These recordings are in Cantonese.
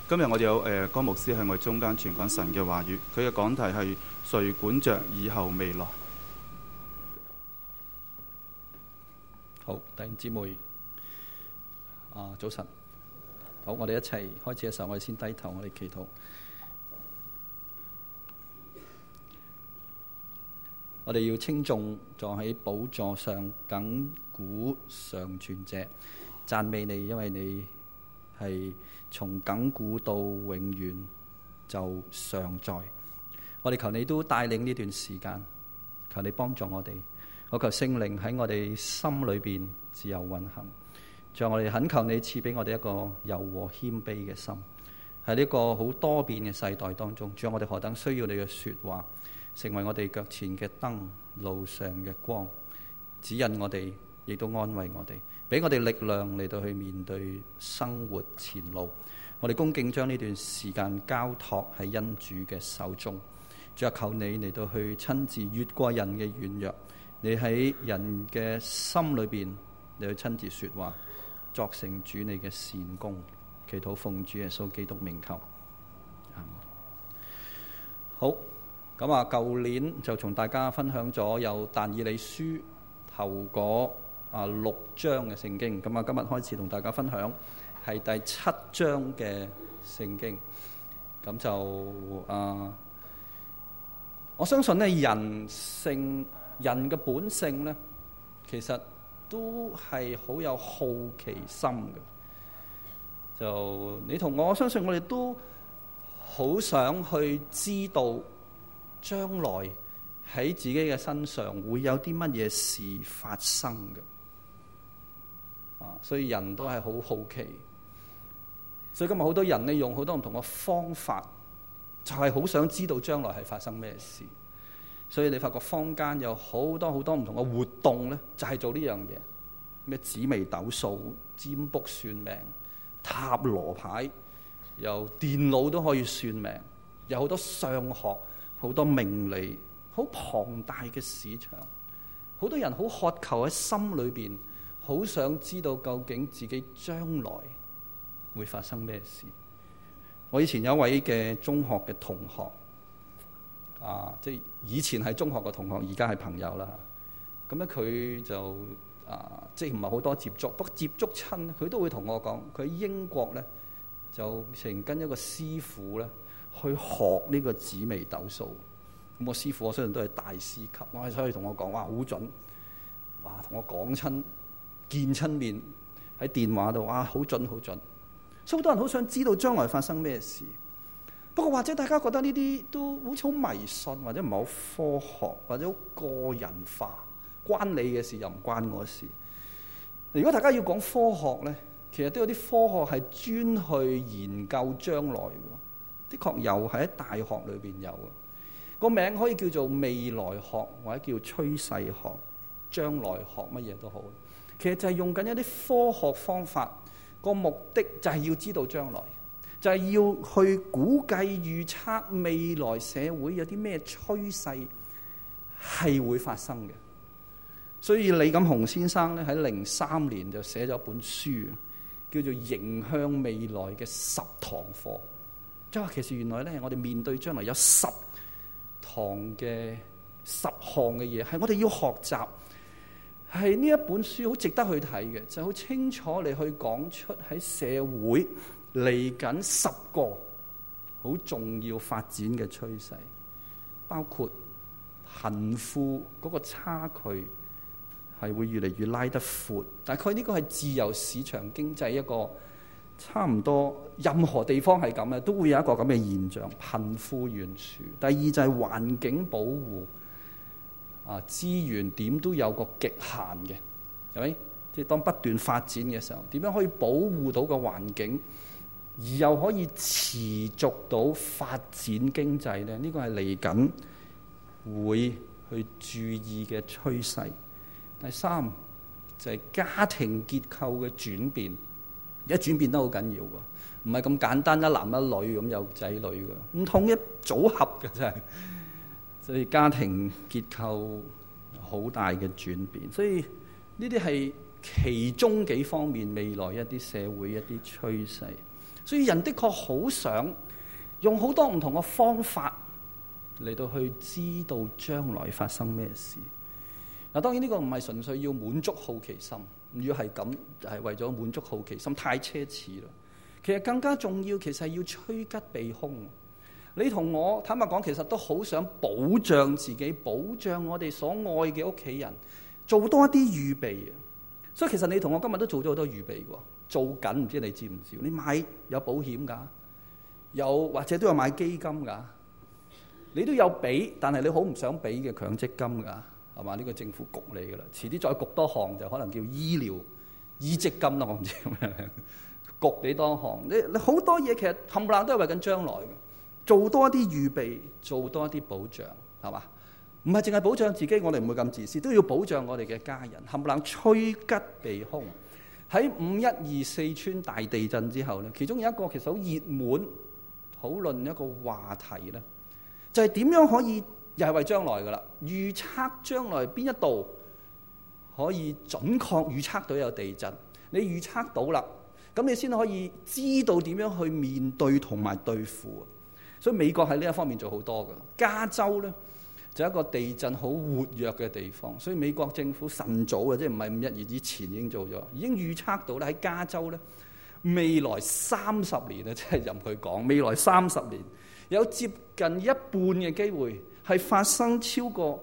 今日我哋有江牧師喺我哋中間傳講神嘅話語，佢嘅講題係誰管着以後未來。 好，弟兄姊妹，早晨。好，我哋一齊開始嘅時候，我哋先低頭，我哋祈禱。我哋要稱頌坐喺寶座上亙古常存者，讚美你，因為你係從亙古到永遠就常在。我哋求你都帶領呢段時間，求你幫助我哋。我求聖靈喺我哋心裏邊自由運行。仲有我哋懇求你賜俾我哋一個柔和謙卑嘅心，喺呢個好多變嘅世代當中，仲有我哋何等需要你嘅說話，成為我哋腳前嘅燈，路上嘅光，指引我哋，亦都安慰我哋，俾我哋力量嚟到去面對生活前路。我哋恭敬將呢段時間交託喺恩主嘅手中，仲有求你嚟到去親自越過人嘅軟弱，你喺人嘅心裏邊你去親自說話，作成主你嘅善功。祈禱奉主耶穌基督名求。好，咁舊年就同大家分享咗有但以理書頭嗰6章嘅聖經，咁今日開始同大家分享係第7章嘅聖經。咁就我相信呢，人嘅本性呢，其實都係好有好奇心嘅。就你同我相信我哋都好想去知道將來喺自己嘅身上會有啲乜嘢事發生嘅。所以人都係好好奇。所以今日好多人呢，用好多唔同嘅方法，就係好想知道將來係發生咩事。所以你發覺坊間有好多好多唔同嘅活動呢，就係做呢樣嘢。咩紫微斗數、占卜算命、塔羅牌，由電腦都可以算命，有好多相學、好多命理，好龐大嘅市場。好多人好渴求喺心裏邊，好想知道究竟自己將來會發生咩事。我以前有一位嘅中學嘅同學，即係以前係中學嘅同學，而家係朋友啦。咁咧佢就即係唔係好多接觸，不過接觸親佢都會同我講，佢喺英國咧就成跟一個師傅咧去學呢個紫微斗數。咁我師傅我相信都係大師級，所以同我講哇好準，哇同我講親見親面喺電話度，哇好準好準。所以好多人好想知道將來發生咩事。不過或者大家覺得呢啲都好似好迷信，或者唔係好科學，或者好個人化，關你嘅事又唔關我事。如果大家要講科學呢，其實都有啲科學係專去研究將來嘅，的確有喺大學裏邊有嘅。個名可以叫做未來學，或者叫趨勢學、將來學，乜嘢都好。其實就係用緊一啲科學方法，個目的就係要知道將來，就係要去估計預測未來社會有啲咩趨勢係會發生嘅。所以李錦雄先生咧喺03年就寫咗一本書，叫做《迎向未來嘅10堂課》。即係話其實原來咧，我哋面對將來有10堂嘅10項嘅嘢，係我哋要學習。係呢一本書好值得去睇嘅，就好清楚你去講出喺社會嚟緊10個好重要發展嘅趨勢，包括貧富嗰個差距係會越嚟越拉得闊。大概呢個係自由市場經濟一個差唔多任何地方係咁嘅，都會有一個咁嘅現象，貧富懸殊。第二就係環境保護，資源點都有個極限嘅，係咪？即係當不斷發展嘅時候，點樣可以保護到個環境，而又可以持續到發展經濟呢？呢個係嚟緊會去注意嘅趨勢。第三就係家庭結構嘅轉變，而家轉變得好緊要㗎，唔係咁簡單一男一女咁有仔女㗎，唔同嘅組合嘅真係，所以家庭結構好大嘅轉變。所以呢啲係其中幾方面未來一啲社會一啲趨勢。 所以人的確好想用好多唔同嘅方法嚟到去知道將來發生咩事。嗱，當然呢個唔係純粹要滿足好奇心，如果係咁，係為咗滿足好奇心，太奢侈啦。其實更加重要，其實係要趨吉避凶。你同我坦白講，其實都好想保障自己，保障我哋所愛嘅屋企人，做多一啲預備。所以其實你同我今日都做咗好多預備喎，做緊，唔知你知唔知？你買有保險㗎，有或者都有買基金㗎，你都有俾，但係你好唔想俾嘅強積金㗎，係嘛？呢個政府焗你㗎啦，遲啲再焗多項就可能叫醫積金啦，我唔知咁樣焗你多項。你好多嘢其實冚唪唥都係為緊將來嘅。做多一啲預備，做多一啲保障，係嘛？唔係淨係保障自己，我哋唔會咁自私，都要保障我哋嘅家人。冚唪唥趨吉避凶。喺5.12四川大地震之後咧，其中有一個其實好熱門討論一個話題咧，就係點樣可以又係為將來噶啦，預測將來邊一度可以準確預測到有地震，你預測到啦，咁你先可以知道點樣去面對同埋對付。所以美國喺呢一方面做好多㗎。加州咧就一個地震好活躍嘅地方，所以美國政府晨早嘅，即係唔係5.12之前已經做咗，已經預測到咧喺加州咧未來30年啊，即係任佢講，未來30年有接近一半嘅機會係發生超過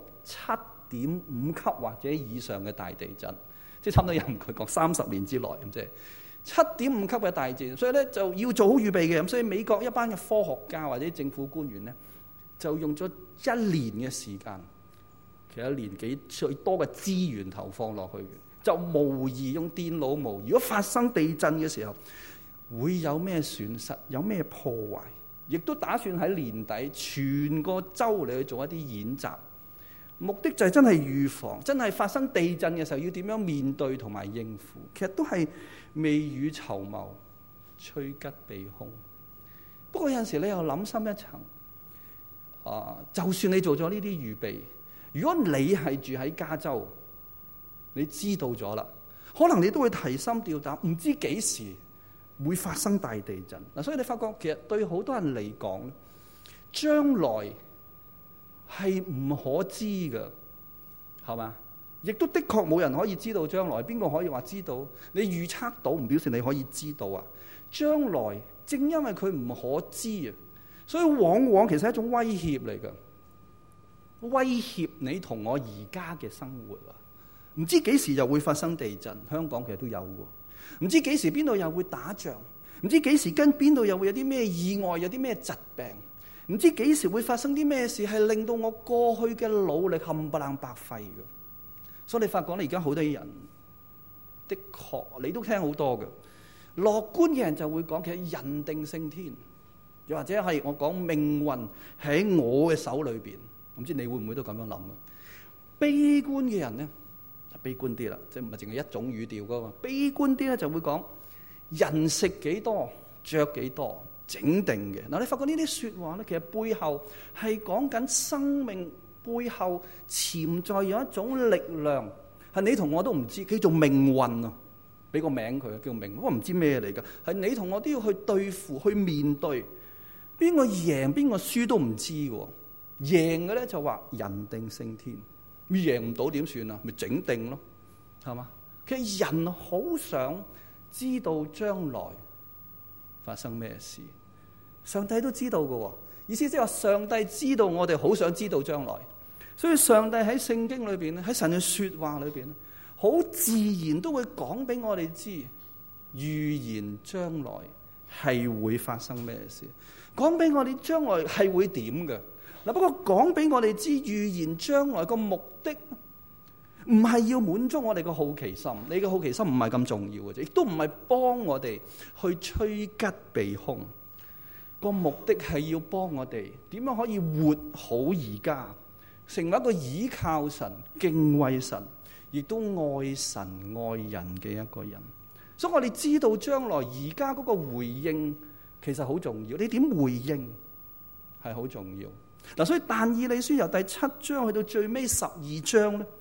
7.5級或者以上嘅大地震，即係差唔多任佢講30年之內咁即係。7.5級嘅大震，所以咧就要做好預備嘅。咁所以美國一班嘅科學家或者政府官員咧，就用咗1年嘅時間，其實1年幾最多嘅資源投放落去嘅，就模擬用電腦模擬，如果發生地震嘅時候會有咩損失，有咩破壞，亦都打算喺年底全個州嚟去做一啲演習。目的就係真係預防，真係發生地震嘅時候要點樣面對同埋應付，其實都係未雨綢繆，趨吉避凶。不過有陣時你又諗深一層，就算你做咗呢啲預備，如果你係住喺加州，你知道咗啦，可能你都會提心吊膽，唔知幾時會發生大地震。嗱，所以你發覺其實對好多人嚟講，將來係唔可知嘅，係嘛？亦都的確冇人可以知道將來。邊個可以話知道？你預測到唔表示你可以知道啊！將來正因為佢唔可知啊，所以往往其實係一種威脅嚟嘅，威脅你同我而家嘅生活啊！唔知幾時又會發生地震，香港其實都有喎。唔知幾時邊度又會打仗，唔知幾時跟邊度又會有啲咩意外，有啲咩疾病。唔知幾時會發生啲咩事，係令到我過去嘅努力冚唪唥白費嘅。所以你發覺你而家好多人，的確你都聽好多嘅。樂觀嘅人就會講，其實人定勝天，又或者係我講命運喺我嘅手裏邊。唔知你會唔會都咁樣諗啊？悲觀嘅人咧，悲觀啲啦，即係唔係淨係一種語調噶嘛？悲觀啲咧就會講人食幾多，着幾多。整定嘅嗱，你發覺呢啲説話咧，其實背後係講緊生命背後潛在有一種力量，係你同我都唔知，叫做命運啊！俾個名佢叫命運，我唔知咩嚟㗎，係你同我都要去對付、去面對。邊個贏邊個輸都唔知喎。贏嘅咧就話人定勝天，贏唔到點算啊？咪整定咯，係嘛？其實人好想知道將來發生咩事，上帝都知道嘅喎。意思即係話上帝知道我哋好想知道將來，所以上帝喺聖經裏邊咧，喺神嘅説話裏邊咧，好自然都會講俾我哋知，預言將來係會發生咩事，講俾我哋將來係會點嘅。嗱，不過講俾我哋知預言將來個目的，唔係要滿足我哋嘅好奇心，你嘅好奇心唔係咁重要嘅啫，亦都唔係幫我哋去趨吉避凶。個目的係要幫我哋點樣可以活好而家，成為一個倚靠神、敬畏神，亦都愛神愛人嘅一個人。所以我哋知道將來而家嗰個回應其實好重要。你點回應係好重要嗱。所以但以理書由第7章去到最尾12章咧，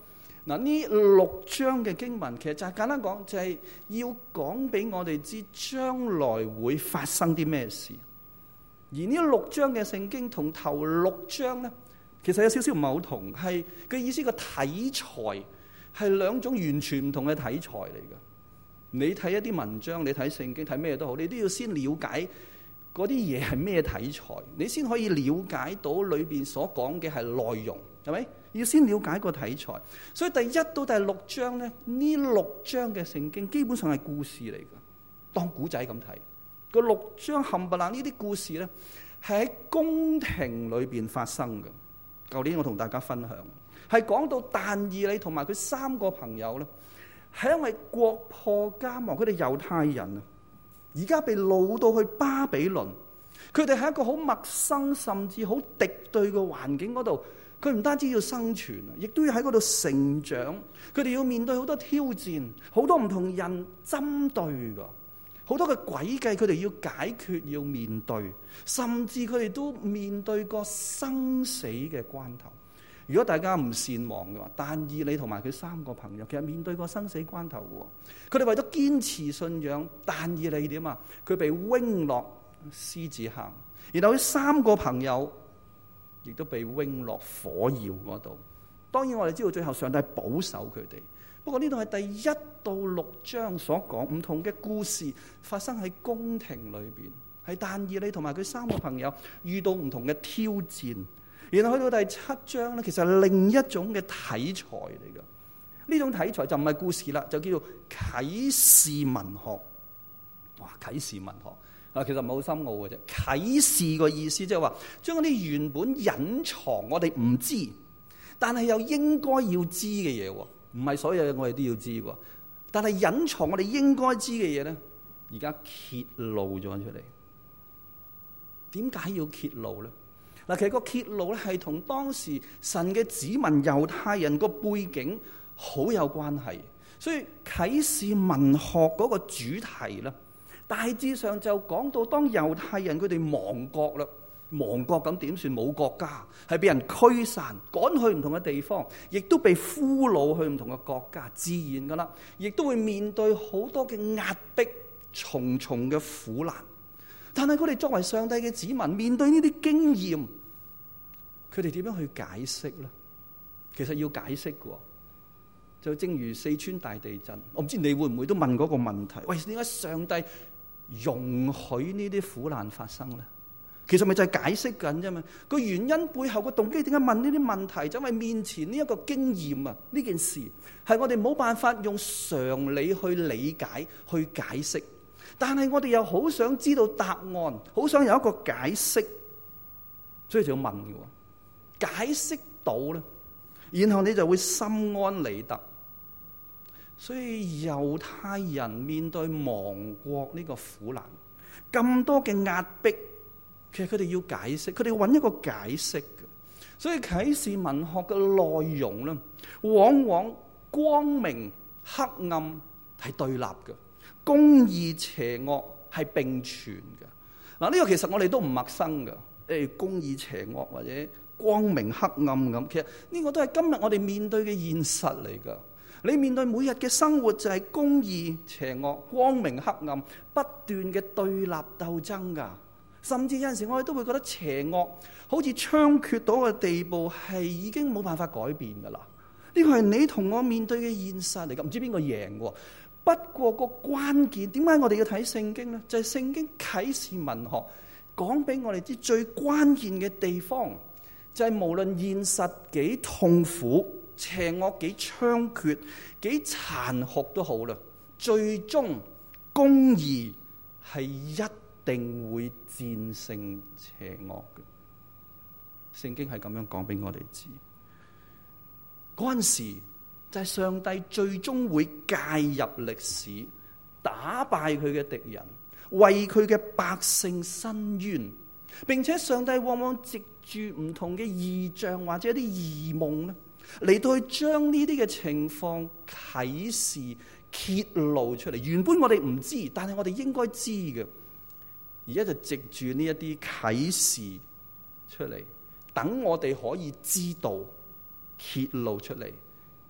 嗱，呢6章嘅經文其實就係簡單講，就係要講俾我哋知將來會發生啲咩事。而呢6章嘅聖經同頭6章咧，其實有少少唔係好同，係嘅意思個題材係兩種完全唔同嘅題材嚟嘅。你睇一啲文章，你睇聖經，睇咩都好，你都要先了解嗰啲嘢係咩題材，你先可以了解到裏邊所講嘅係內容，係咪？要先了解個題材。所以第1到第6章咧，呢6章嘅聖經基本上係故事嚟嘅，當古仔咁睇。個6章冚唪唥呢啲故事咧，係喺宮廷裏邊發生嘅。舊年我同大家分享，係講到但以理同埋佢3個朋友咧，係因為國破家亡，佢哋猶太人啊，而家被擄到去巴比倫，佢哋喺一個好陌生甚至好敵對嘅環境嗰度，佢唔單止要生存啊，亦都要喺嗰度成長。佢哋要面對好多挑戰，好多唔同人針對噶，好多嘅詭計，佢哋要解決，要面對，甚至佢哋都面對過生死嘅關頭。如果大家唔善忘嘅話，但以理同埋佢3個朋友其實面對過生死關頭嘅。佢哋為咗堅持信仰，但以理點啊？佢被扔落獅子坑，然後佢3個朋友亦都被扔落火窯嗰度。當然我哋知道最後上帝保守佢哋。不過呢度係第1到6章所講唔同嘅故事發生喺宮廷裏邊，係但以理同埋佢3個朋友遇到唔同嘅挑戰。然後去到第7章咧，其實係另一種嘅題材嚟嘅。呢種題材就唔係故事啦，就叫做啟示文學。哇！啟示文學啊，其實唔係好深奧嘅啫。啟示個意思即係話，將嗰啲原本隱藏我哋唔知，但係又應該要知嘅嘢，唔係所有嘢我哋都要知喎。但係隱藏我哋應該知嘅嘢咧，而家揭露咗出嚟。點解要揭露咧？嗱，其實個揭露咧係同當時神嘅子民猶太人個背景好有關係，所以啟示文學嗰個主題咧，大致上就講到當猶太人佢哋亡國啦，亡國咁點算？冇國家，係俾人驅散，趕去唔同嘅地方，亦都被俘虜去唔同嘅國家，自然噶啦，亦都會面對好多嘅壓迫、重重嘅苦難。但係佢哋作為上帝嘅子民，面對呢啲經驗，佢哋點樣去解釋呢？其實要解釋嘅，就正如四川大地震，我唔知你會唔會都問嗰個問題：喂，點解上帝容許呢啲苦難發生呢？其實咪就係解釋緊啫嘛。個原因背後個動機點解問呢啲問題？就因為面前呢一個經驗啊，呢件事係我哋冇辦法用常理去理解、去解釋。但係我哋又好想知道答案，好想有一個解釋，所以就要問嘅。解釋到咧，然後你就會心安理得。所以猶太人面對亡國呢個苦難，咁多嘅壓迫，其實佢哋要解釋，佢哋要揾一個解釋嘅。所以啟示文學嘅內容咧，往往光明黑暗係對立嘅。公義邪惡係並存嘅。嗱，呢個其實我哋都唔陌生嘅。公義邪惡或者光明黑暗咁，其實呢個都係今日我哋面對嘅現實嚟㗎。你面對每日嘅生活就係公義邪惡、光明黑暗不斷嘅對立鬥爭㗎。甚至有陣時我哋都會覺得邪惡好似猖獗到嘅地步，係已經冇辦法改變㗎啦。呢個係你同我面對嘅現實嚟㗎，唔知邊個贏喎。不過個關鍵，點解我哋要睇聖經呢？就係聖經啟示文學講俾我哋知最關鍵嘅地方，就係無論現實幾痛苦、邪惡幾猖獗、幾殘酷都好啦，最終公義係一定會戰勝邪惡嘅。聖經係咁樣講俾我哋知。嗰陣時就係上帝最終會介入歷史，打敗佢嘅敵人，為佢嘅百姓伸冤，並且上帝往往藉住唔同嘅異象或者一啲異夢咧，嚟到去將呢啲嘅情況啟示揭露出嚟。原本我哋唔知，但係我哋應該知嘅，而家就藉住呢一啲啟示出嚟，等我哋可以知道揭露出嚟。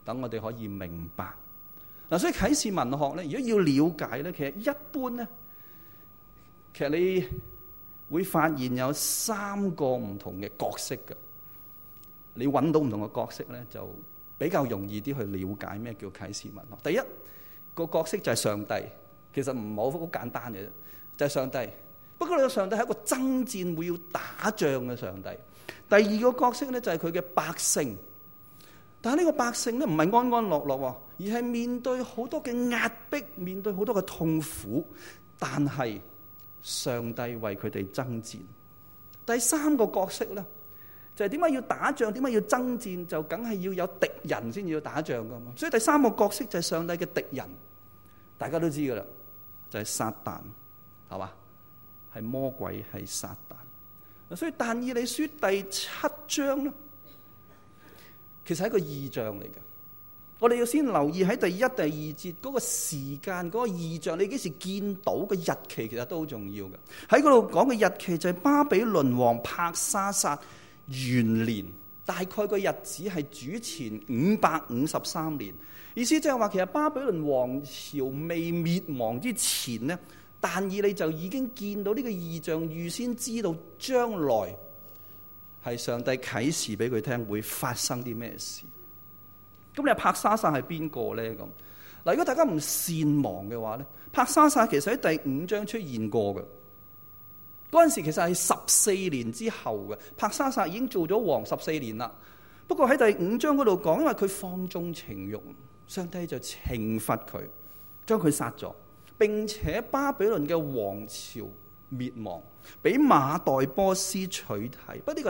等我哋可以明白。嗱，所以啟示文學咧，如果要了解咧，其實一般咧，其實你會發現有3個唔同嘅角色嘅。你揾到唔同嘅角色咧，就比較容易啲去了解咩叫啟示文學。第一個角色就係上帝，其實唔好簡單嘅啫，就係上帝。不過呢個上帝係一個爭戰會要打仗嘅上帝。第二個角色咧就係佢嘅百姓，但係呢個百姓咧唔係安安樂樂，而係面對好多嘅壓迫，面對好多嘅痛苦，但係上帝為佢哋爭戰。第三個角色咧就係點解要打仗，點解要爭戰，就梗係要有敵人先要打仗噶嘛。所以第三個角色就係上帝嘅敵人，大家都知噶啦，就係撒旦，係嘛？係魔鬼，係撒旦。所以但以理書第7章咧，其實係一個異象嚟嘅。我哋要先留意喺第1、第2節嗰個時間，嗰個異象，你幾時見到嘅日期，其實都好重要嘅。喺嗰度講嘅日期就係巴比倫王伯沙撒元年，大概個日子係主前553年。意思即係話，其實巴比倫王朝未滅亡之前呢，但以理就已經見到呢個異象，預先知道將來係上帝啟示俾佢聽會發生啲咩事。咁你話伯沙撒係邊個咧？咁嗱，如果大家唔善忘嘅話咧，伯沙撒其實喺第5章出現過嘅。嗰陣時其實係14年之後嘅，伯沙撒已經做咗王14年啦。不過喺第5章嗰度講，因為佢放縱情慾，上帝就懲罰佢，將佢殺咗。並且巴比倫嘅王朝滅亡，俾馬代波斯取替。不過呢個係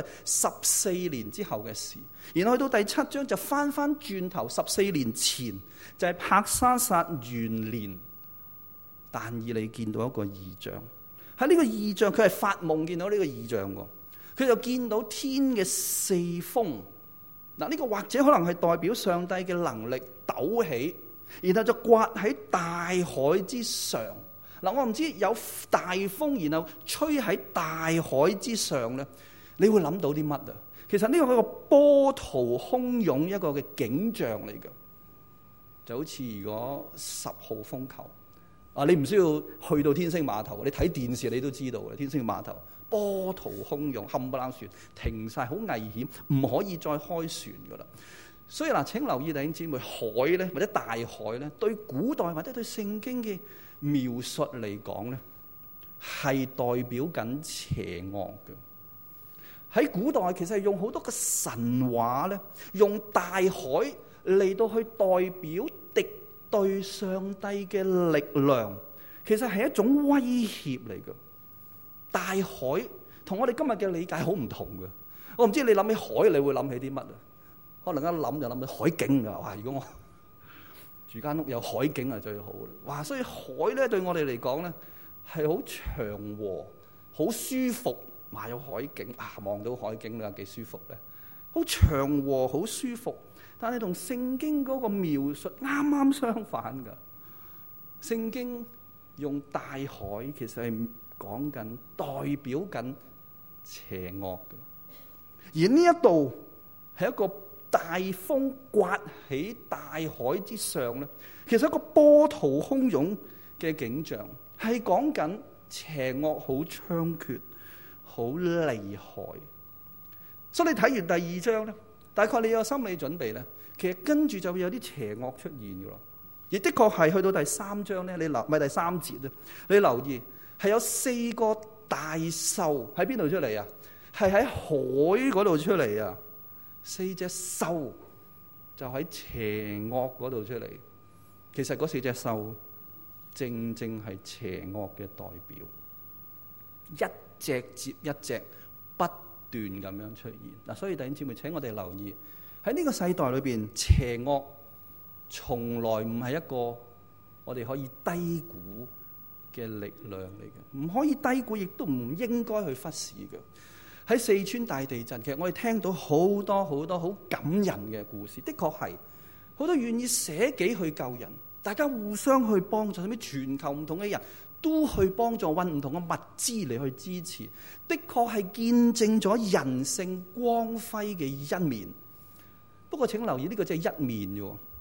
14年之後嘅事。然後去到第7章就翻轉頭14年前，就係伯沙撒元年，但以理見到一個異象。喺呢個異象，佢係發夢見到呢個異象喎。佢就見到天嘅四風。嗱，呢個或者可能係代表上帝嘅能力抖起，然後就刮喺大海之上。嗱，我唔知有大風，然後吹喺大海之上咧，你會諗到啲乜啊？其實呢個係一個波濤洶湧一個嘅景象嚟嘅，就好似如果10號風球啊，你唔需要去到天星碼頭，你睇電視你都知道嘅。天星碼頭波濤洶湧，冚唪唥船停晒，好危險，唔可以再開船噶啦。所以嗱，請留意弟兄姊妹，海咧或者大海咧，對古代或者對聖經嘅描述嚟講咧，係代表緊邪惡嘅。喺古代其實係用好多個神話咧，用大海嚟到去代表敵對上帝嘅力量，其實係一種威脅嚟嘅。大海同我哋今日嘅理解好唔同嘅。我唔知你諗起海，你會諗起啲乜啊？可能一諗就諗到海景啊！哇！如果我住間屋有海景係最好啦。哇！所以海咧對我哋嚟講咧係好祥和、好舒服。哇！有海景啊，望到海景啊，幾舒服咧！好祥和、好舒服。但係同聖經嗰個描述啱啱相反㗎。聖經用大海其實係講緊代表緊邪惡嘅，而呢一度係一個大風刮起大海之上咧，其實一個波濤洶湧嘅景象，係講緊邪惡好猖獗、好厲害。所以你睇完第2章咧，大概你有心理準備咧，其實跟住就會有啲邪惡出現嘅咯。而的確係去到第3章咧，你留咪第3節咧，你留意係有4個大獸喺邊度出嚟啊？係喺海嗰度出嚟啊！4隻獸就喺邪惡嗰度出嚟。其實嗰4隻獸正正係邪惡嘅代表，一隻接一隻不斷咁樣出現嗱。所以弟兄姊妹，請我哋留意喺呢個世代裏邊，邪惡從來唔係一個我哋可以低估嘅力量嚟嘅，唔可以低估，亦都唔應該去忽視嘅。喺四川大地震，其實我哋聽到好多好感人嘅故事，的確係好多願意捨己去救人，大家互相去幫助，甚至全球唔同嘅人都去幫助，運唔同嘅物資嚟去支持，的確係見證咗人性光輝嘅一面。不過請留意，呢個只係一面啫。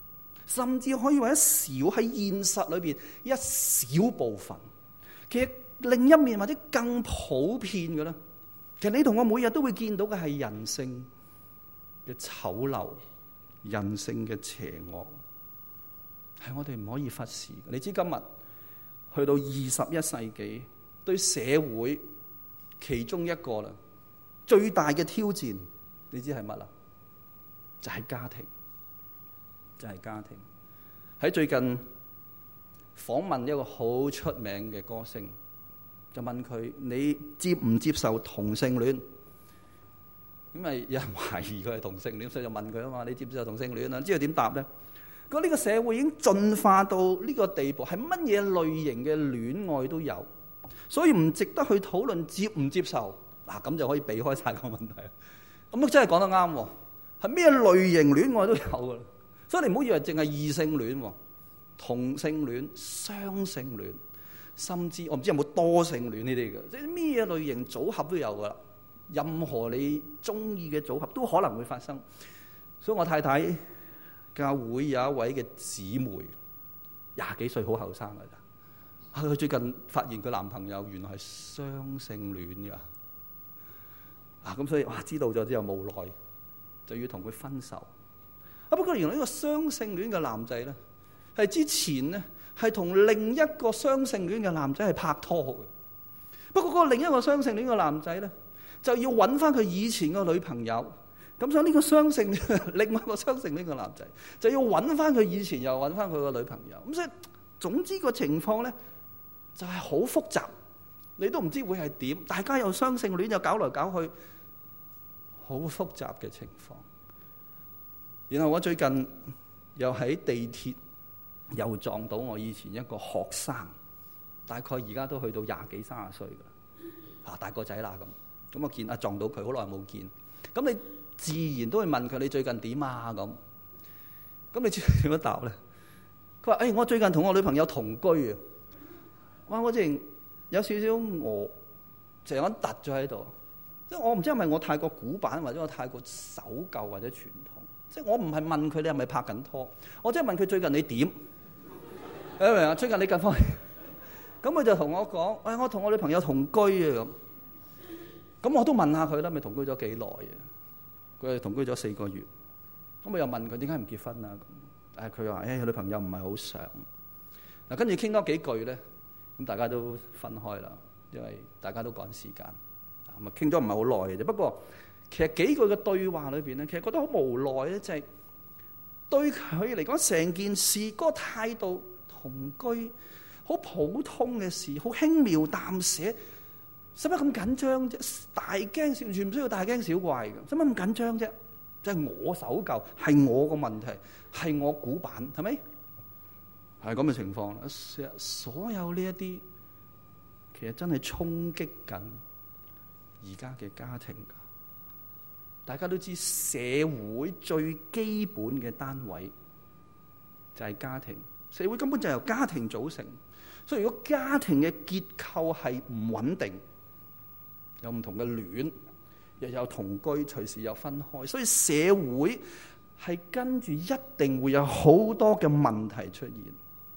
甚至可以話喺現實裏邊一小部分。其實另一面或者更普遍嘅咧，其實你同我每日都會見到嘅係人性嘅醜陋、人性嘅邪惡，係我哋唔可以忽視。你知今日去到21世紀，對社會其中一個啦最大嘅挑戰，你知係乜啦？就係家庭，就係家庭。喺最近訪問一個好出名嘅歌星，就問佢：你接唔接受同性戀？咁咪有人懷疑佢係同性戀，所以就問佢啊嘛：你接唔接受同性戀啊？知道點答咧？佢話呢個社會已經進化到呢個地步，係乜嘢類型嘅戀愛都有，所以唔值得去討論接唔接受。嗱，咁就可以避開晒個問題。咁都真係講得啱喎，係咩類型戀愛都有噶。所以你唔好以為淨係異性戀、同性戀、雙性戀，甚至我唔知有冇多性戀呢啲嘅，即係咩類型組合都有噶啦。任何你中意嘅組合都可能會發生。所以我太太教會有一位嘅姊妹，20幾歲，好後生噶咋。佢最近發現佢男朋友原來係雙性戀噶。咁所以知道咗之後無奈就要同佢分手。不過原來呢個雙性戀嘅男仔咧，係之前咧係同另一個雙性戀嘅男仔係拍拖嘅。不過嗰個另一個雙性戀嘅男仔咧，就要揾翻佢以前個女朋友。咁所以呢個雙性戀，另外一個雙性戀嘅男仔就要揾翻佢以前，又揾翻佢個女朋友。咁所以總之個情況咧就係好複雜，你都唔知會係點。大家又雙性戀又搞來搞去，好複雜嘅情況。然後我最近又喺地鐵又撞到我以前一個學生，大概而家都去到20幾30歲㗎，大個仔啦咁。咁我見撞到佢，好耐冇見。咁你自然都會問佢：你最近點啊？咁你知點樣答咧？佢話：我最近同我女朋友同居啊！哇！我淨有少少餓，成日突咗喺度。即係我唔知係咪我太過古板，或者我太過守舊或者傳統。即係我唔係問佢你係咪拍緊拖，我即係問佢最近你點？你明唔明啊？最近你近況？咁佢就同我講：我同我女朋友同居啊！咁我都問下佢啦，咪同居咗幾耐啊？佢係同居咗4個月。咁我又問佢點解唔結婚啊？但係佢話：佢女朋友唔係好想。嗱，跟住傾多幾句咧，咁大家都分開啦，因為大家都趕時間。咁啊，傾咗唔係好耐嘅啫。不過其實幾句嘅對話裏邊咧，其實覺得好無奈咧，就係對佢嚟講，成件事嗰個態度，同居好普通嘅事，好輕描淡寫，使乜咁緊張啫？大驚小，完全唔需要大驚小怪嘅，使乜咁緊張啫？就係我守舊，係我個問題，係我古板，係咪？係咁嘅情況啦。所有呢一啲，其實真係衝擊緊而家嘅家庭㗎。大家都知社會最基本嘅單位就係家庭，社會根本就係由家庭組成。所以如果家庭嘅結構係唔穩定，有唔同嘅戀，又有同居，隨時又分開，所以社會係跟住一定會有好多嘅問題出現。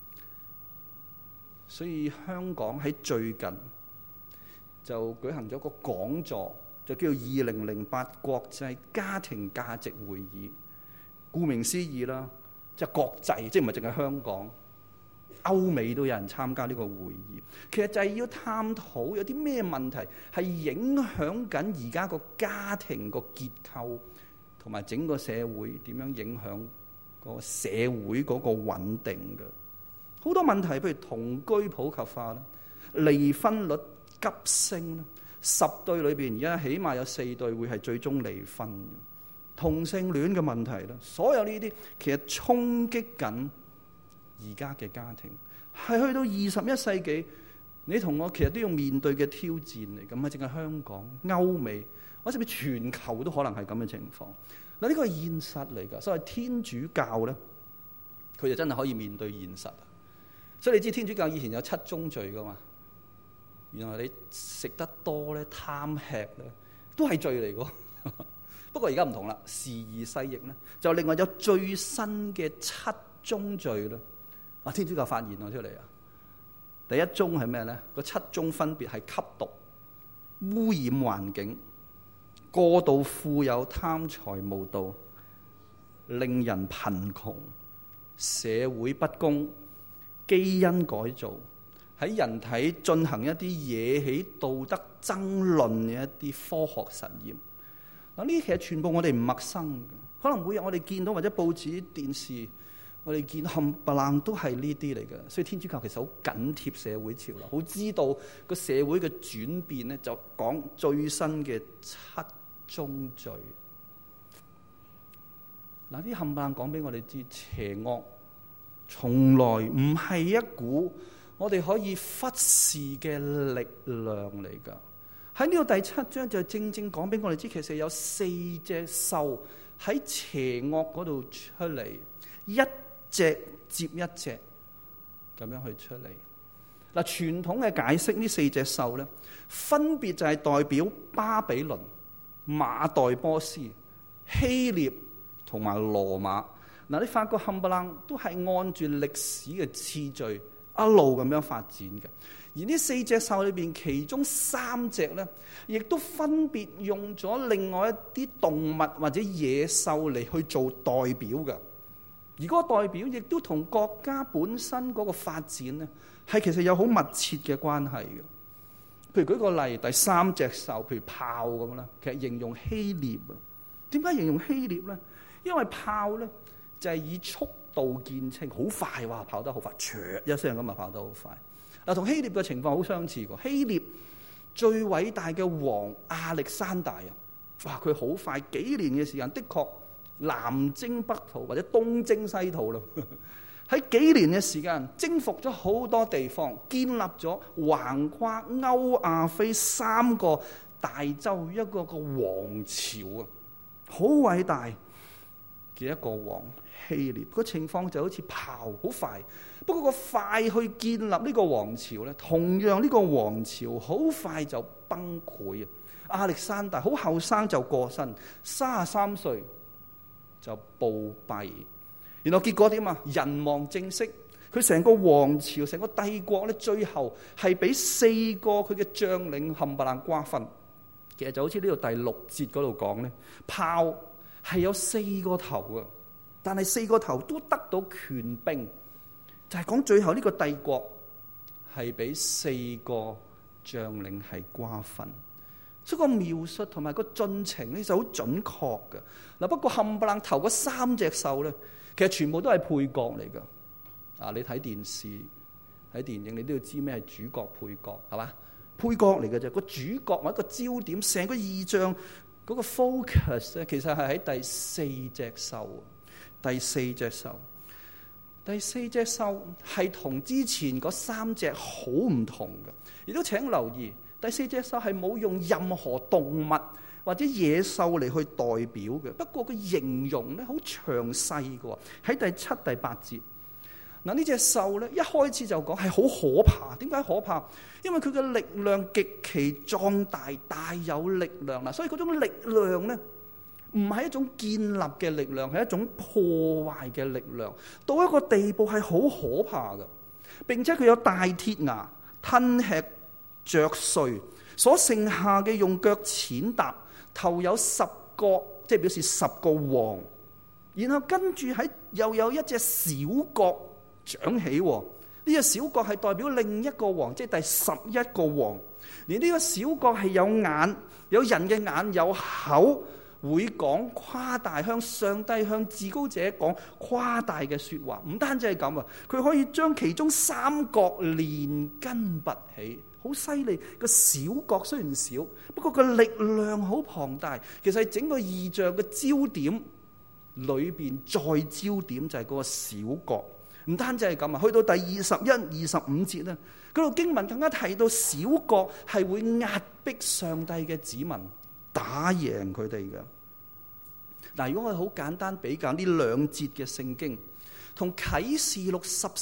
所以香港喺最近就舉行咗一個講座，就叫做2008國際家庭價值會議。顧名思義啦，即係國際，即係唔係淨係香港，歐美都有人參加呢個會議。其實就係要探討有啲咩問題係影響緊而家個家庭個結構，同埋整個社會點樣影響個社會嗰個穩定嘅。好多問題，譬如同居普及化啦，離婚率急升啦，10對裏邊而家起碼有4對會係最終離婚嘅。同性戀嘅問題啦，所有呢啲其實衝擊緊而家嘅家庭，係去到21世紀，你同我其實都要面對嘅挑戰嚟。咁啊，淨係香港、歐美，或者甚至全球都可能係咁嘅情況。嗱，呢個係現實嚟㗎。所謂天主教咧，佢就真係可以面對現實。所以你知天主教以前有7宗罪㗎嘛？原來你食得多咧、貪吃咧，都係罪嚟㗎。不過而家唔同啦，時移世易咧，就另外有最新嘅7 宗罪啦。天主教發現咗出嚟啊！第一宗係咩咧？個7宗分別係吸毒、污染環境、過度富有、貪財無道、令人貧窮、社會不公、基因改造，喺人體進行一啲惹起道德爭論嘅一啲科學實驗。嗱，呢啲其實全部我哋唔陌生嘅，可能每日我哋見到或者報紙、電視，我哋見冚唪唥都係呢啲嚟嘅。所以天主教其實好緊貼社會潮流，好知道個社會嘅轉變咧，就講最新嘅7宗罪。嗱，啲冚唪唥講俾我哋知，邪惡從來唔係一股我哋可以忽視嘅力量嚟㗎。喺呢個第7章就正正講俾我哋知，其實有4隻獸喺邪惡嗰度出嚟，一隻接一隻咁樣去出嚟。嗱，傳統嘅解釋呢4隻獸咧，分別就係代表巴比倫、馬代波斯、希臘同埋羅馬。嗱，你發覺冚唪唥都係按住歷史嘅次序一路咁樣發展嘅。而呢4隻獸裏邊，其中3隻咧，亦都分別用咗另外一啲動物或者野獸嚟去做代表嘅。而嗰個代表亦都同國家本身嗰個發展咧，係其實有好密切嘅關係嘅。譬如舉個例，第3隻獸，譬如豹咁啦，其實形容希臘啊。點解形容希臘咧？因為豹咧就係以速度見稱，好快，哇，跑得好快，唰一聲咁啊，跑得好快。嗱，同希臘嘅情況好相似喎。希臘最偉大嘅王亞歷山大啊，哇，佢好快幾年嘅時間，的確南征北討或者東征西討咯。喺幾年嘅時間征服咗好多地方，建立咗橫跨歐亞非3個大洲一個王朝啊，好偉大嘅一個王。希臘個情況就好似豹，好快。不過個快去建立呢個王朝咧，同樣呢個王朝好快就崩潰啊！亞歷山大好後生就過身，33歲就暴斃。然後結果點啊？人亡政息，佢成個王朝、成個帝國咧，最後係俾4個佢嘅將領冚唪唥瓜分。其實就好似呢度第6節嗰度講咧，豹係有4個頭啊，但係4個頭都得到權柄。就係講最後呢個帝國係俾4個將領係瓜分，所以個描述同埋個進程咧就好準確嘅。嗱，不過冚唪唥頭嗰3隻獸咧，其實全部都係配角嚟噶。啊，你睇電視睇電影，你都要知咩係主角配角，係嘛？配角嚟嘅啫，個主角或者個焦點，成個意象嗰個 focus 咧，其實係喺第4隻獸。第4隻獸。第4隻獸係同之前嗰3隻好唔同嘅，亦都請留意，第4隻獸係冇用任何動物或者野獸嚟去代表嘅。不過佢形容咧好詳細嘅，喺第7、第8節。嗱，呢隻獸咧一開始就講係好可怕。點解可怕？因為佢嘅力量極其壯大，大有力量啦。所以嗰種力量咧，唔係一種建立嘅力量，係一種破壞嘅力量，到一個地步係好可怕嘅。並且佢有大鐵牙吞吃嚼碎，所剩下嘅用腳踐踏，頭有10角，即係表示10個王。然後跟住又有一隻小角長起，呢隻小角係代表另一個王，即係第11個王。而呢個小角係有眼，有人嘅眼，有口，會講誇大，向上帝、向至高者講誇大嘅說話。唔單止係咁啊，佢可以將其中3角連根拔起，好犀利。個小角雖然小，不過個力量好龐大。其實係整個異象嘅焦點裏邊，再焦點就係嗰個小角。唔單止係咁啊，去到第21、25節咧，嗰度經文更加提到小角係會壓迫上帝嘅子民，打贏佢哋嘅。嗱，如果我哋好簡單比較呢2節嘅聖經，同啟示錄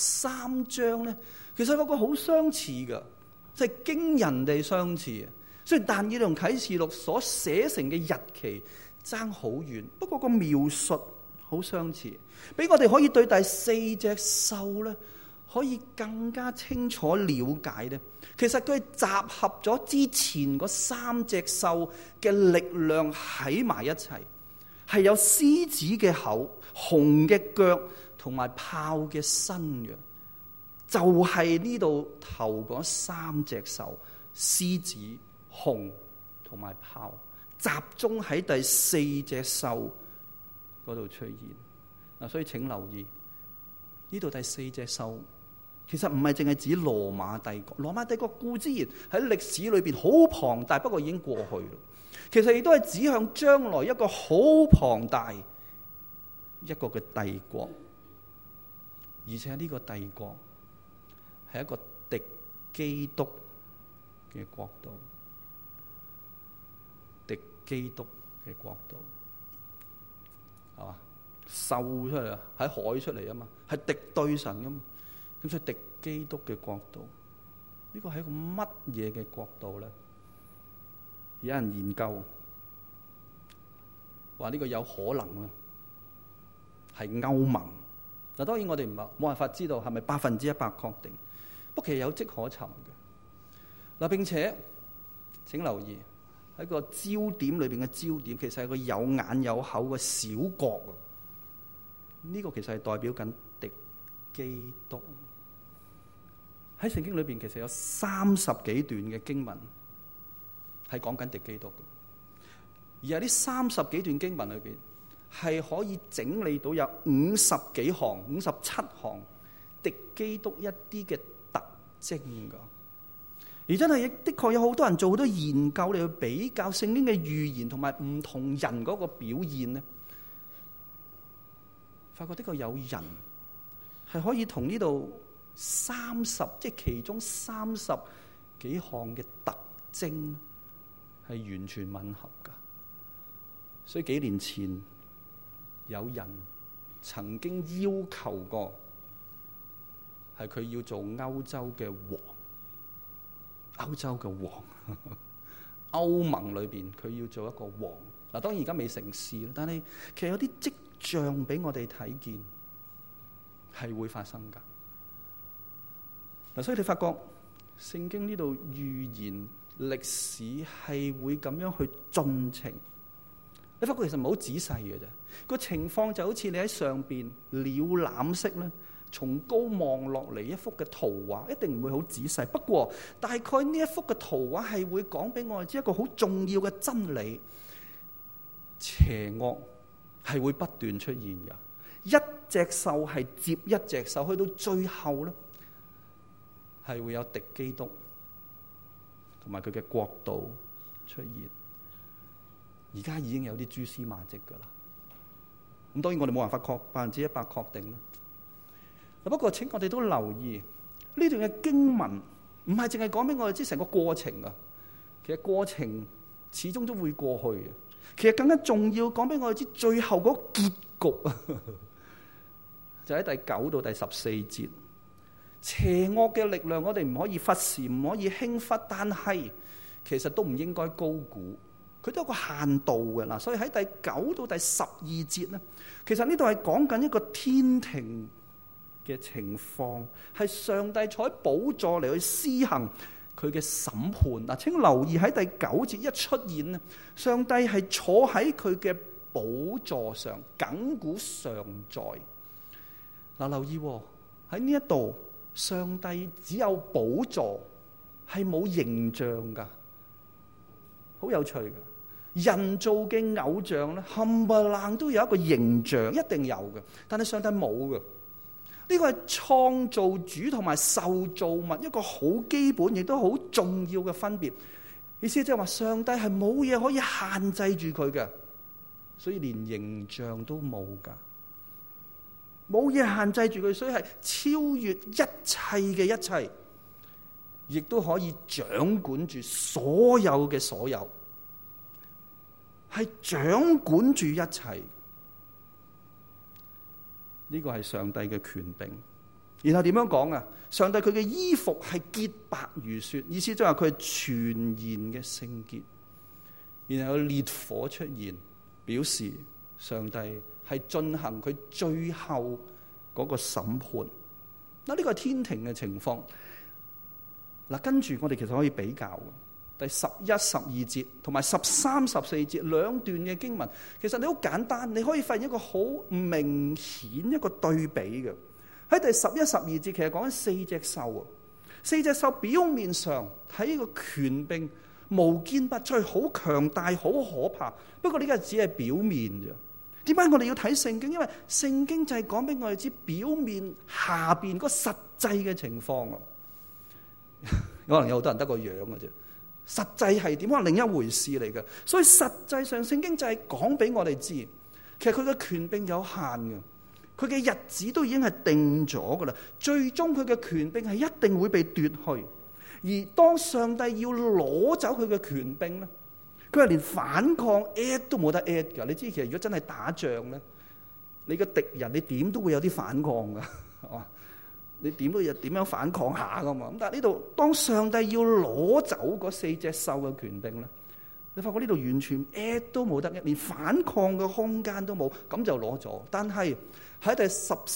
13章咧，其實嗰個好相似嘅，即係驚人地相似啊。雖然但以理同啟示錄所寫成嘅日期爭好遠，不過個描述好相似，俾我哋可以對第四隻獸咧，可以更加清楚了解咧。其實佢集合咗之前嗰三隻獸嘅力量喺埋一齊，係有獅子嘅口、熊嘅腳同埋豹嘅身嘅，就係呢度頭嗰三隻獸：獅子、熊同埋豹，集中喺第四隻獸嗰度出現。嗱，所以請留意呢度第四隻獸，其實唔係淨係指羅馬帝國。羅馬帝國固之然喺歷史裏邊好龐大，不過已經過去啦。其實亦都係指向將來一個好龐大一個嘅帝國，而且呢個帝國係一個敵基督嘅國度，敵基督嘅國度，係嘛？獸出嚟啊，喺海出嚟啊嘛，係敵對神噶嘛，咁所以敵基督嘅國度，呢個係一個乜嘢嘅國度咧？有人研究話呢個有可能咧係歐盟。嗱，當然我哋冇辦法知道係咪100%確定，不過其實有跡可尋嘅。嗱，並且請留意喺個焦點裏邊嘅焦點，其實係個有眼有口嘅小國啊。呢個其實係代表緊敵基督。喺聖經裏邊其實有30幾段嘅經文係講緊敵基督嘅，而喺呢30幾段經文裏邊係可以整理到有50幾項、57項敵基督一啲嘅特徵噶。而真係亦的確有好多人做好多研究嚟去比較聖經嘅預言同埋唔同人嗰個表現咧，發覺的確有人係可以同呢度30，即係其中30幾項嘅特徵係完全吻合噶。所以幾年前有人曾經要求過，係佢要做歐洲嘅王，歐洲嘅王，歐盟裏邊佢要做一個王。嗱，當然而家未成事啦，但係其實有啲跡象俾我哋睇見係會發生噶。嗱，所以你發覺聖經呢度預言歷史係會咁樣去進程。你發覺其實唔係好仔細嘅啫，個情況就好似你喺上邊鳥瞰式咧，從高望落嚟一幅嘅圖畫，一定唔會好仔細。不過大概呢一幅嘅圖畫係會講俾我哋知一個好重要嘅真理：邪惡係會不斷出現嘅，一隻獸係接一隻獸，去到最後咧係會有敵基督同埋佢嘅國度出現。而家已經有啲蛛絲馬跡噶啦，咁當然我哋冇辦法100%確定啦。不過請我哋都留意呢段嘅經文，唔係淨係講俾我哋知成個過程啊。其實過程始終都會過去嘅。其實更加重要講俾我哋知最後嗰個結局啊，就喺第9到第14節。邪惡嘅力量我哋唔可以忽視，唔可以輕忽，但係其實都唔應該高估。佢都有個限度嘅嗱，所以喺第9到第12節咧，其實呢度係講緊一個天庭嘅情況，係上帝坐喺寶座嚟去施行佢嘅審判嗱。請留意喺第9節一出現咧，上帝係坐喺佢嘅寶座上，亙古常在嗱。留意喺呢一度，上帝只有寶座，係冇形象噶，好有趣嘅。人造嘅偶像咧，冚唪唥都有一個形象，一定有嘅。但係上帝冇嘅。呢個係創造主同埋受造物一個好基本，亦都好重要嘅分別。意思即係話，上帝係冇嘢可以限制住佢嘅，所以連形象都冇噶，冇嘢限制住佢，所以係超越一切嘅一切，亦都可以掌管住所有嘅所有。係掌管住一切，呢個係上帝嘅權柄。然後點樣講啊？上帝佢嘅衣服係潔白如雪，意思即係話佢係全然嘅聖潔。然後有烈火出現，表示上帝係進行佢最後嗰個審判。嗱，呢個係天庭嘅情況。嗱，跟住我哋其實可以比較第11、12節同埋13、14節兩段嘅經文，其實你好簡單，你可以發現一個好明顯一個對比嘅。喺第11、12節，其實講緊4隻獸啊，四隻獸表面上睇個權柄無堅不摧，好強大，好可怕。不過呢個只係表面啫。點解我哋要睇聖經？因為聖經就係講俾我哋知表面下邊個實際嘅情況啊。可能有好多人得個樣嘅啫。實際係點？可能另一回事嚟嘅。所以實際上聖經就係講俾我哋知，其實佢嘅權柄有限嘅，佢嘅日子都已經係定咗噶啦。最終佢嘅權柄係一定會被奪去。而當上帝要攞走佢嘅權柄咧，佢係連反抗 at 都冇得 at 噶。你知其實如果真係打仗咧，你嘅敵人你點都會有啲反抗噶，係嘛？你點都要點樣反抗下噶嘛？咁但係呢度當上帝要攞走嗰四隻獸嘅權柄咧，你發覺呢度完全 at 都冇得 at，連反抗嘅空間都冇，咁就攞咗。但係喺第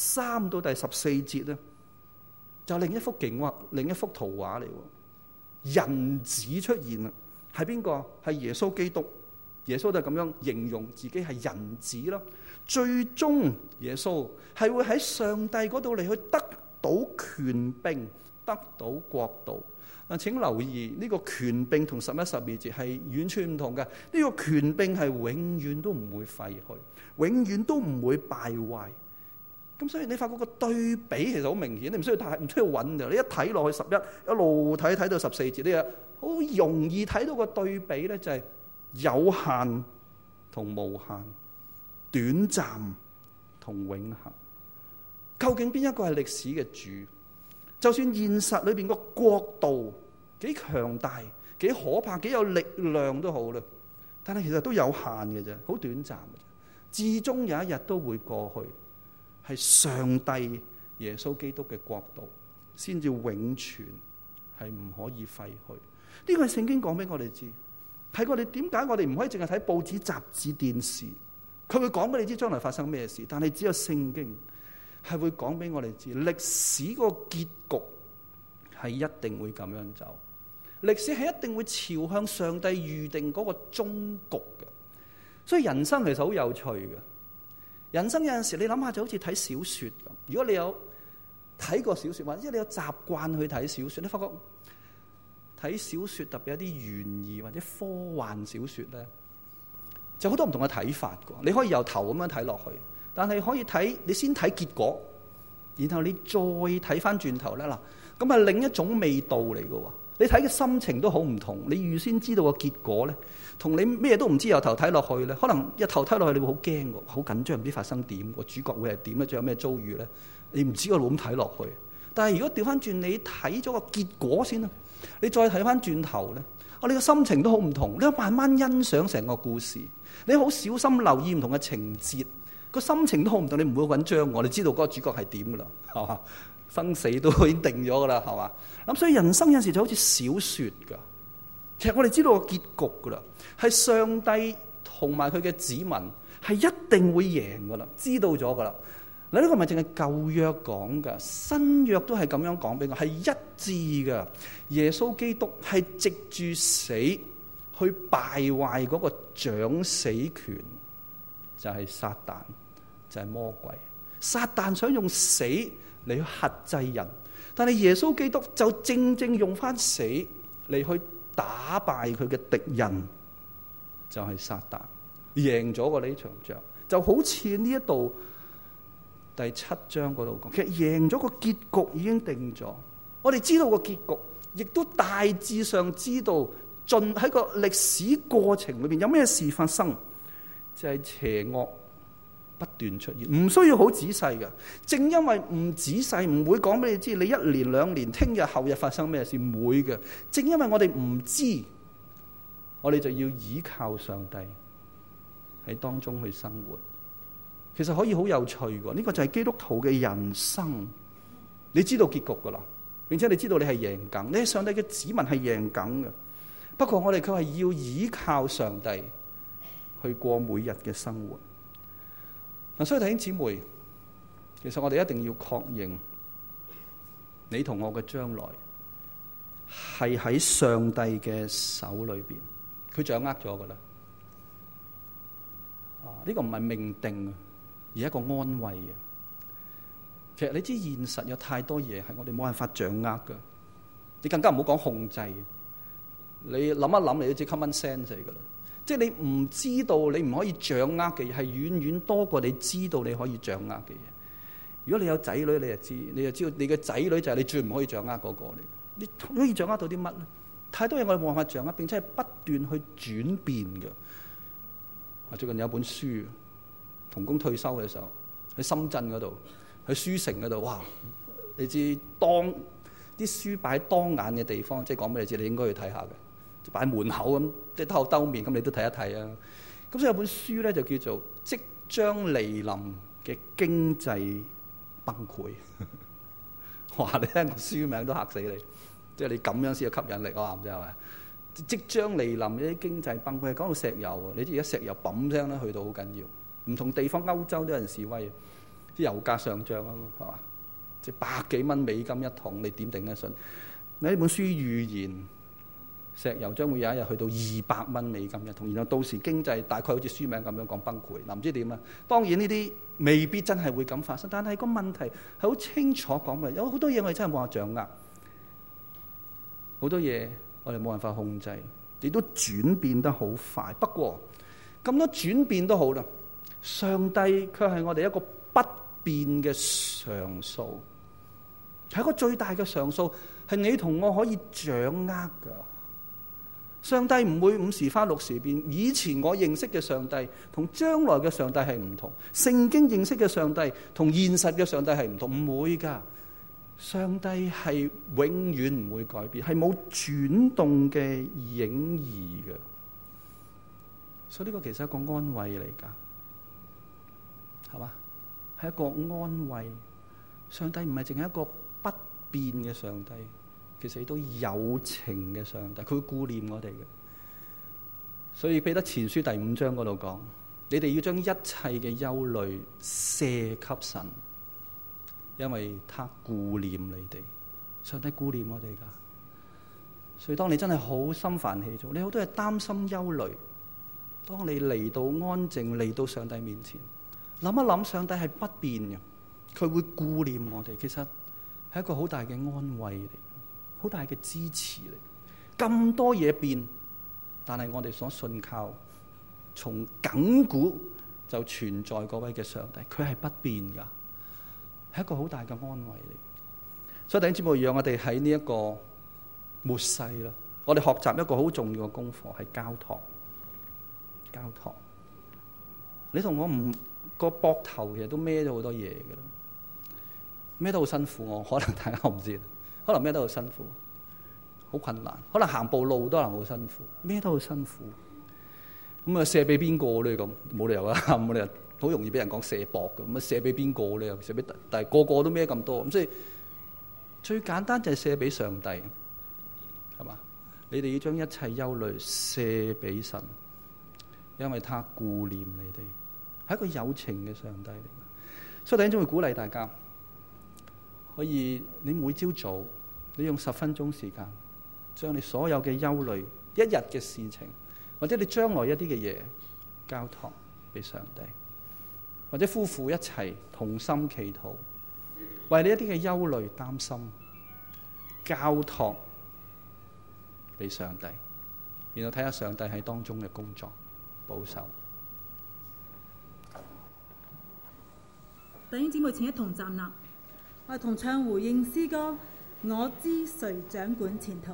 13到第14節咧，就另一幅景畫，另一幅圖畫嚟。人子出現啦，係邊個？係耶穌基督。耶穌就咁樣形容自己係人子咯。最終耶穌係會喺上帝嗰度嚟去得到權柄，得到國度。嗱，請留意呢個權柄同11、12節係完全唔同嘅。呢個權柄係永遠都唔會廢去，永遠都唔會敗壞。咁所以你發覺個對比其實好明顯，你唔需要揾嘅。你一睇落去11，一路睇到14節，你好容易睇到個對比咧，就係有限同無限，短暫同永恆。究竟邊一個係歷史嘅主？就算現實裏邊個國度幾強大、幾可怕、幾有力量都好啦，但係其實都有限嘅啫，好短暫嘅啫，至終有一日都會過去。係上帝耶穌基督嘅國度先至永存，係唔可以廢去。呢個係聖經講俾我哋知，係我哋點解我哋唔可以淨係睇報紙、雜誌、電視？佢會講俾你知將來發生咩事，但係只有聖經係會講俾我哋知，歷史個結局係一定會咁樣走。歷史係一定會朝向上帝預定嗰個終局嘅。所以人生其實好有趣嘅。人生有陣時你諗下就好似睇小說咁。如果你有睇過小說，或者你有習慣去睇小說，你發覺睇小說特別有啲懸疑或者科幻小說咧，就好多唔同嘅睇法嘅。你可以由頭咁樣睇落去，但係可以睇你先睇結果，然後你再睇翻轉頭咧，嗱，咁係另一種味道嚟嘅。你睇嘅心情都好唔同。你預先知道個結果咧，同你咩都唔知由頭睇落去咧，可能一頭睇落去你會好驚嘅，好緊張，唔知發生點，個主角會係點咧，仲有咩遭遇咧？你唔知，我會咁睇落去。但係如果調翻轉，你睇咗個結果先啦，你再睇翻轉頭咧，你個心情都好唔同。你慢慢欣賞成個故事，你好小心留意唔同嘅情節，個心情都好唔同。你唔會好緊張，我哋知道嗰個主角係點噶啦，係嘛？生死都已經定咗噶啦，係嘛？咁所以人生有時就好似小說噶，其實我哋知道個結局噶啦，係上帝同埋佢嘅子民係一定會贏噶啦，知道咗噶啦。嗱，呢個唔係淨係舊約講噶，新約都係咁樣講俾我，係一致噶。耶穌基督係藉住死去敗壞嗰個掌死權，就係撒旦，就係魔鬼。撒旦想用死嚟去轄制人，但係耶穌基督就正正用翻死嚟去打敗佢嘅敵人，就係撒旦，贏咗個呢場仗。就好似呢一度第7章嗰度講，其實贏咗個結局已經定咗。我哋知道個結局，亦都大致上知道盡喺個歷史過程裏邊有咩事發生，就係邪惡不斷出現，唔需要好仔細嘅。正因為唔仔細，唔會講俾你知，你1年2年，聽日後日發生咩事，唔會嘅。正因為我哋唔知，我哋就要依靠上帝喺當中去生活。其實可以好有趣嘅，呢個就係基督徒嘅人生。你知道結局噶啦，並且你知道你係贏緊，你係上帝嘅子民係贏緊嘅。不過我哋卻係要依靠上帝去過每日嘅生活。 所以弟兄姊妹，其實我哋一定要確認，你同我嘅將來係喺上帝嘅手裏邊，佢掌握咗噶啦。呢個唔係命定，而係一個安慰嘅。其實你知現實有太多嘢係我哋冇辦法掌握噶，你更加唔好講控制。你諗一諗，你都知 common sense 嚟噶啦。即係你唔知道，你唔可以掌握嘅嘢，係遠遠多過你知道你可以掌握嘅嘢。如果你有仔女，你就知道你嘅仔女就係你最唔可以掌握嗰個嚟。你可以掌握到啲乜咧？太多嘢我哋冇辦法掌握，並且係不斷去轉變嘅。我最近有一本書，同工退休嘅時候喺深圳嗰度，喺書城嗰度，哇！你知當啲書擺喺當眼嘅地方，即係講俾你知，你應該去睇下嘅，擺喺門口咁，即係兜口兜面咁，你都睇一睇啊！咁所以有本書咧就叫做《即將嚟臨嘅經濟崩潰》。哇！你聽個書名都嚇死你，即係你咁樣先有吸引力啊！唔知係咪？即將嚟臨嘅啲經濟崩潰，講到石油啊！你知而家石油砰聲咧去到好緊要，唔同地方歐洲都有人示威，啲油價上漲啊，係嘛？即係百幾蚊美金一桶，你點頂得順？你呢本書預言石油將會有一日去到200蚊美金一桶，然後到時經濟大概好似書名咁樣講崩潰。嗱，唔知點啊？當然呢啲未必真係會咁發生，但係個問題係好清楚講嘅，有好多嘢我哋真係冇法掌握，好多嘢我哋冇辦法控制，亦都轉變得好快。不過咁多轉變都好啦，上帝卻係我哋一個不變嘅常數，係一個最大嘅常數，係你同我可以掌握噶。上帝唔會5時花6時變，以前我認識嘅上帝同將來嘅上帝係唔同，聖經認識嘅上帝同現實嘅上帝係唔同，唔會噶。上帝係永遠唔會改變，係冇轉動嘅影兒嘅，所以呢個其實係一個安慰嚟噶，係嘛？係一個安慰。上帝唔係淨係一個不變嘅上帝，其實亦都有情嘅上帝，佢會顧念我哋嘅。所以彼得前書第5章嗰度講，你哋要將一切嘅憂慮卸給神，因為他顧念你哋。上帝顧念我哋噶，所以當你真係好心煩氣躁，你好多嘢擔心憂慮，當你嚟到安靜，嚟到上帝面前，諗一諗，上帝係不變嘅，佢會顧念我哋。其實係一個好大嘅安慰嚟，好大嘅支持嚟。咁多嘢變，但係我哋所信靠從亙古就存在嗰位嘅上帝，佢係不變噶，係一個好大嘅安慰嚟。所以弟兄姊妹，讓我哋喺呢一個末世啦，我哋學習一個好重要嘅功課，係交託。交託，你同我唔個膊頭其實都孭咗好多嘢噶啦，孭得好辛苦。我可能大家我唔知，可能孭得好辛苦，好困難，可能行步路都可能好辛苦，孭得好辛苦。咁啊，卸俾邊個咧？咁冇理由啊，冇理由，好容易俾人講卸膊嘅。咁啊，卸俾邊個咧？卸俾，但係個個都孭咁多，咁所以最簡單就係卸俾上帝，係嘛？你哋要將一切憂慮卸俾神，因為他顧念你哋，係一個有情嘅上帝嚟。所以弟兄姊妹鼓勵大家，可以你每朝早你用10分鐘時間，將你所有嘅憂慮、一日嘅事情，或者你將來一啲嘅嘢交託俾上帝，或者夫婦一齊同心祈禱，為你一啲嘅憂慮、擔心交託俾上帝，然後睇下上帝喺當中嘅工作保守。 弟兄姊妹，請一同站立，我哋同唱回應詩歌。我知誰掌管前途。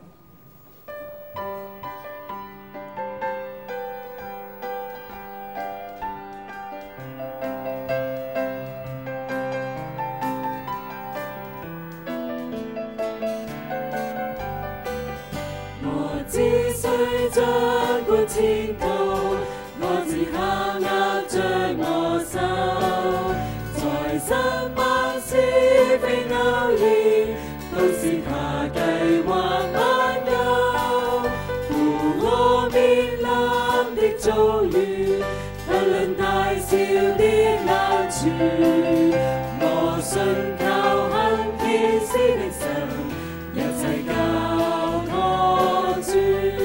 我知誰掌管前途，我知他握着我手，在生萬是非偶然，都是他計劃萬有。故我面臨的遭遇，不論大小的難處， 我信靠很天使的神，一切交託主。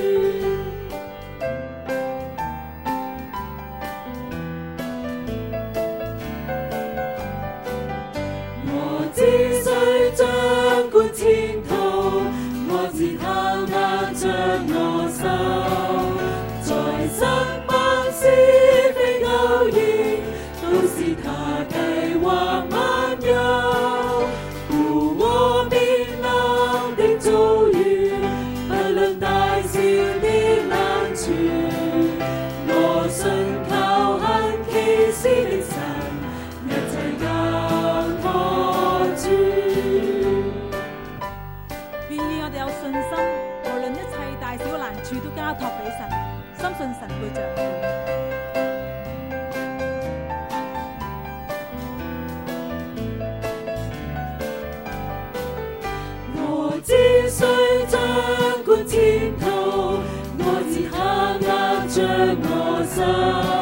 我只需掌管前途，我知他握着我手，在生萬是非偶然，都是他計劃萬有。故我面臨的遭遇，不論大小的難處，我信靠很奇事的神，一切交託主。 願意我哋有信心，無論一切大小難處都交託俾神，深信神會掌管。 我只需掌管前途，我知他握着我手。